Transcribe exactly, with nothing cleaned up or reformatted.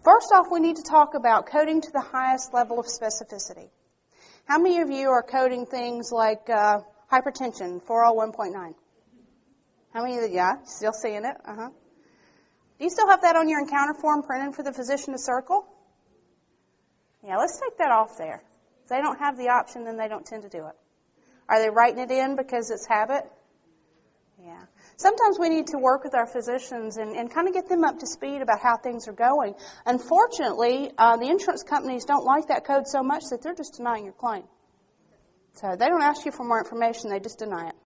First off, we need to talk about coding to the highest level of specificity. How many of you are coding things like uh, hypertension, four oh one point nine? How many of you, yeah, still seeing it? Uh-huh. Do you still have that on your encounter form printed for the physician to circle? Yeah, let's take that off there. If they don't have the option, then they don't tend to do it. Are they writing it in because it's habit? Yeah. Sometimes we need to work with our physicians and, and kind of get them up to speed about how things are going. Unfortunately, uh, the insurance companies don't like that code so much that they're just denying your claim. So they don't ask you for more information, they just deny it.